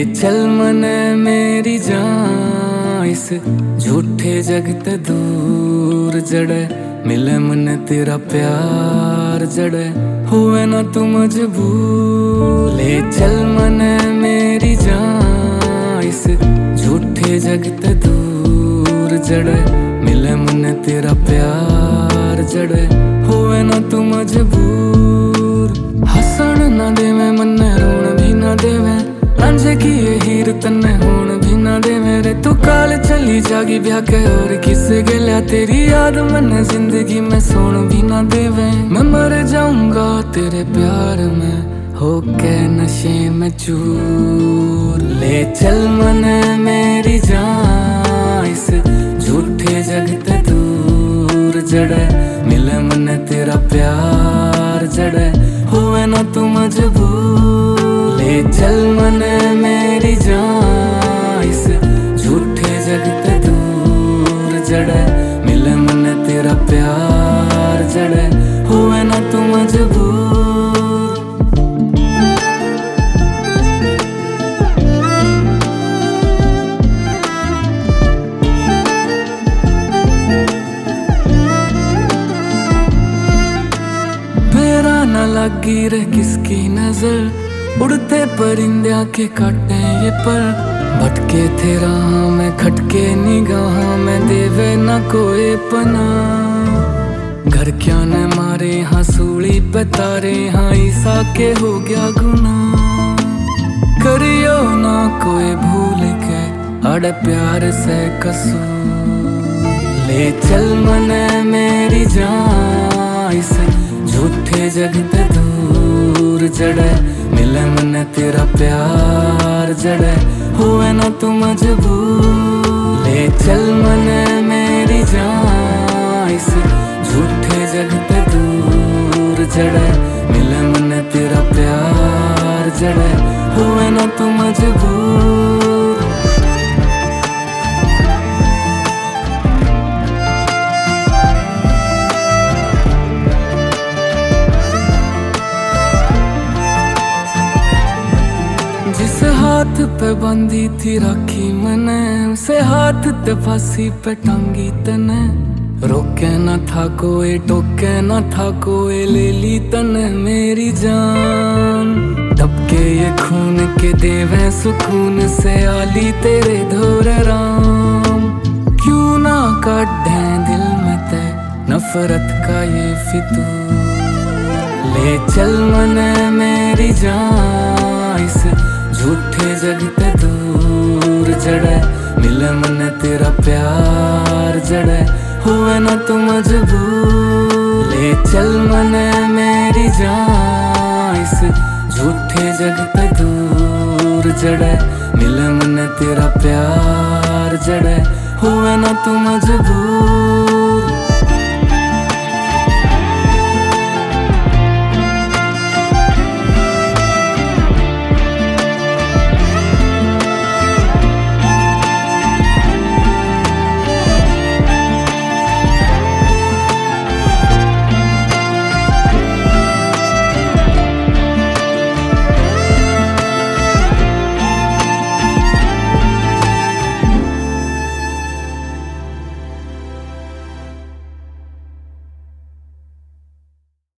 चल मन मेरी जान इस झूठे जग ते दूर जड़े मिले मन तेरा प्यार जड़े हुए ना तू मजबूर। ले चल मन मेरी जान इस झूठे जग ते दूर जड़े मिले मन तेरा प्यार जड़े हुए ना तू मजबूर। हसन ना देवे मन रोण भी ना देवे रांझे की ये हीर तन्ने होण भी ना दे मेरे तू काल चली जागी ब्याह के और किसे गल्या तेरी याद मन जिंदगी में सोण भी ना देवे। मैं मर जाऊंगा तेरे प्यार में होके नशे में चूर। ले चल मन मेरी जान इस झूठे जग ते दूर जड़े मिले मन तेरा प्यार जड़े हुए ना तू मजबूर। ले चल मन मेरी जान इस झूठे जग ते दूर जड़े मिले मन तेरा प्यार जड़े हुए ना तू मजबूर। मेरा ना लगी रे किसकी नजर उड़ते परिंदे के काटे ये पर भटके थे राह में खटके निगाह में देवे ना कोई पना। घर क्या न मारे हाँ सूली पे तारे हाँ ईसा के हो गया गुना। करियो ना कोई भूल के अड़े प्यार से कसूर। ले चल मन मेरी जान इस झूठे जग ते दूर जड़े मिले मन तेरा प्यार जड़े हुए ना तू मजबूर। ले चल मन मेरी जान इस झूठे जग ते दूर जड़े मिले मन तेरा प्यार जड़े हुए ना तू मजबूर। जिस हाथ पे बंधी थी राखी मैंने उसे हाथ ते फांसी पे टांगी तने। रोके ना था कोई टोके ना था कोई ले ली तने मेरी जान। टपके ये खून के देवे सुकून से आली तेरे धोरे राम। क्यों ना काटे दिल में ते नफरत का ये फितूर। ले चल मन मेरी जान इस झूठे जग ते दूर जड़े मिले मन तेरा प्यार जड़े हुए ना तू मजबूर। ले चल मन मेरी जान इस झूठे जग ते दूर जड़े मिले मन तेरा प्यार जड़े हुए ना तू मजबूर।